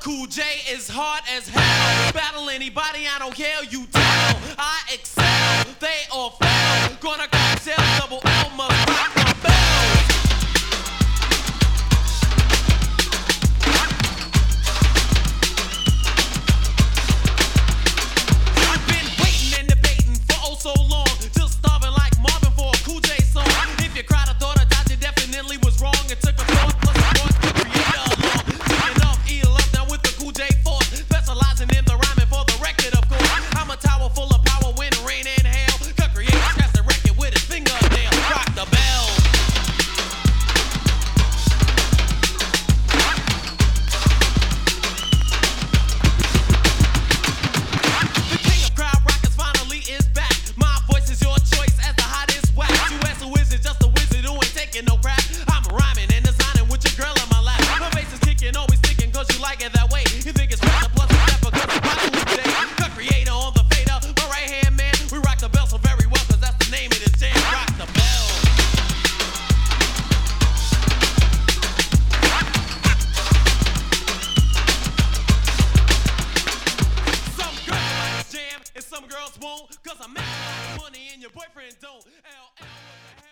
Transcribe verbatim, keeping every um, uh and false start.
Cool J is hard as hell. Battle anybody, I don't care, you tell. I excel, they all fail. Gonna cocktail, double L, must rock the bell. I've been waiting and debating for oh so long, just starving like Marvin for a Cool J song. If you cried, I thought I died, you definitely was wrong. It took a thought plus a thought to create a law. Taking off, eat up now with the Cool J force, specializing in the rhyming for the record, of course. I'm a tower full of power, wind, rain, and hail. Cut create, scratch the record with his fingernail. Rock the bell. The king of crowd rockers finally is back. My voice is your choice as the hottest whack. You ask a wizard, just a wizard who ain't taking no crap. I'm rhyming and designing with your girl in my lap. My bass is kicking, always sticking, cause you like it that way. You think it's better, plus it's never cause it's rock Cool J. Cut creator on the fader, my right hand man. We rock the bell so very well, cause that's the name of this jam. Rock the bell. Some girls like this jam, and some girls won't. Cause I make a lot of money and your boyfriend don't. L L, what the hell?